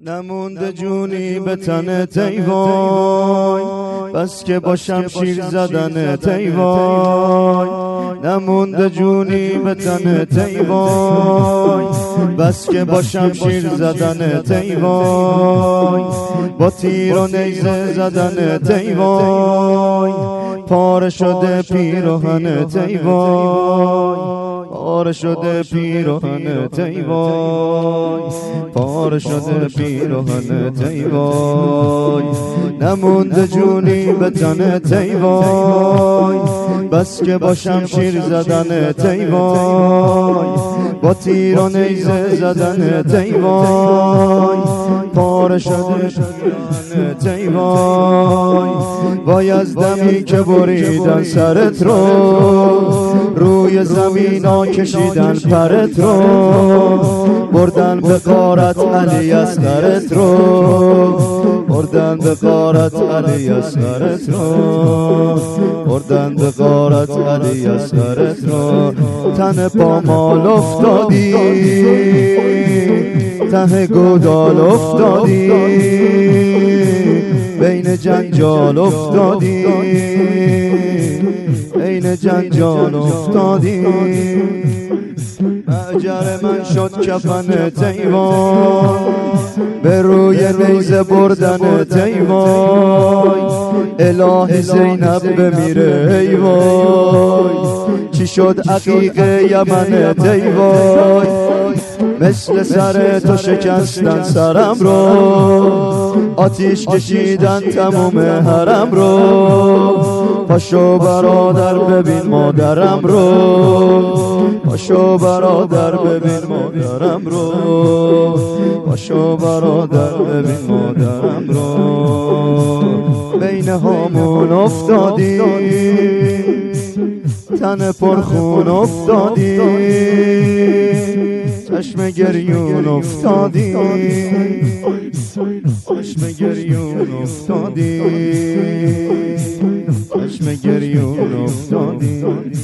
نمونده جونی به تنت ای وای، بس که با شمشیر زدنت ای وای. نمونده جونی به تنت ای وای، بس که با شمشیر زدنت ای وای. با تیر و نیزه زدنت ای وای، پاره شده پیراهنت ای وای. پاره شده پیراهنت ای وای، پاره شده پیراهنت ای وای. نمونده جونی به تنت ای وای، بس که با شمشیر زدنت ای وای. با تیر و نیزه زدنت ای وای، پاره شده پیراهنت ای وای. وای از دمی که بریدن سرت رو، روی زمین کشیدن پرت رو، بردن به غارت علی اصغرت رو، بردن به غارت علی اصغرت رو، بردن به غارت علی اصغرت رو. تن پامال افتادی، ته گودال افتادی، بین جنجال افتادی، بین جنجال افتادی. مأجر من شد کفنت ای وای، به روی نیزه بردنت ای وای. الهی زینب بمیره ای وای، چی شد عقیق یمنت ای وای. مثل سر تو شکستن سرم رو، آتیش کشیدن تموم حرم رو. پاشو برادر ببین مادرم رو، پاشو برادر ببین مادرم رو، پاشو برادر ببین مادرم رو. بین هامون افتادی، تن پرخون افتادی، چشم گریون افتادی، چشم گریون افتادی، چشم گریون افتادی.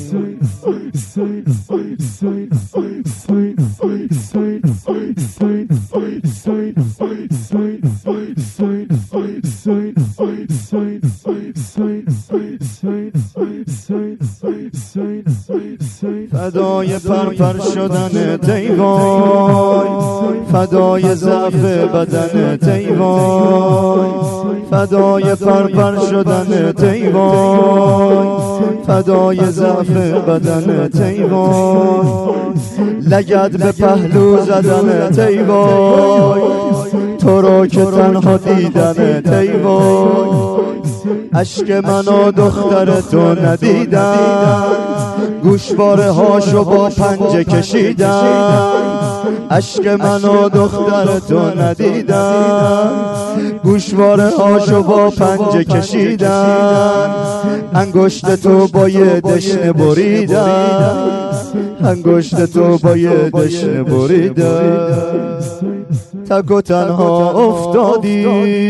فدای پرپر شدنت ای وای، فدای ضعف بدنت ای وای. فدای پرپر شدنت ای وای، فدای ضعف بدنت ای وای. لگد به پهلو زدنت ای وای، تو رو که تنها دیدنت ای وای. اشک من و دختر تو ندیدن، گوشواره هاشو با پنجه کشیدن. اشک من و دختر تو ندیدن، گوشواره هاشو با پنجه کشیدن. انگشت تو با یه دشنه بریدن، انگشت تو با یه دشنه بریدن. تک و تنها افتادی،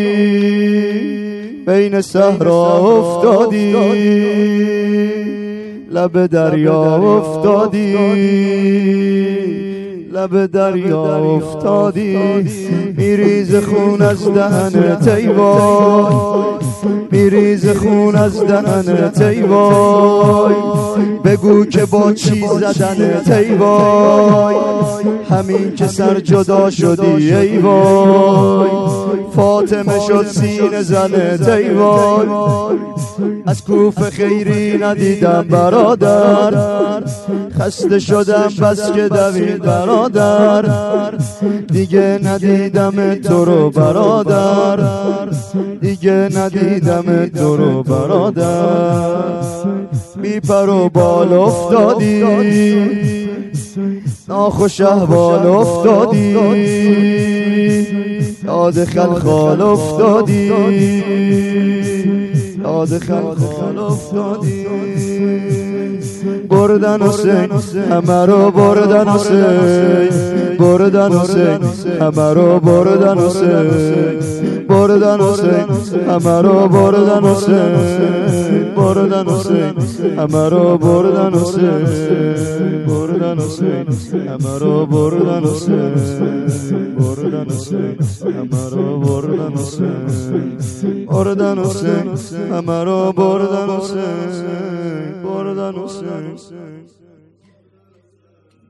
بین صحرا افتادی، لب دریا افتادی، لب دریا افتادی. میریز خون از دهنت ای وای، میریز خون از دهنت ای وای. بگو که با چی زدنت ای وای، همین که سر جدا شدی ای وای. فاطمه شد سینه زنت ای وای، از کوفه خیری ندیدم برادر. خسته شدم بس که دوید برادر، دیگه ندیدم تو رو برادر، دیگه ندیدم تو رو برادر. بی پر و بال افتادی، ناخوش احوال افتادی، یاد خلخال افتادی، یاد خلخال افتادی. بردن حسین همه رو بردن حسین، بردن حسین همه رو بردن حسین، بردن حسین همه رو بردن حسین. بردن حسین همه رو بردن حسین بردن حسین همه رو بردن حسین بردن حسین همه رو بردن حسین بردن حسین همه رو بردن حسین بردن حسین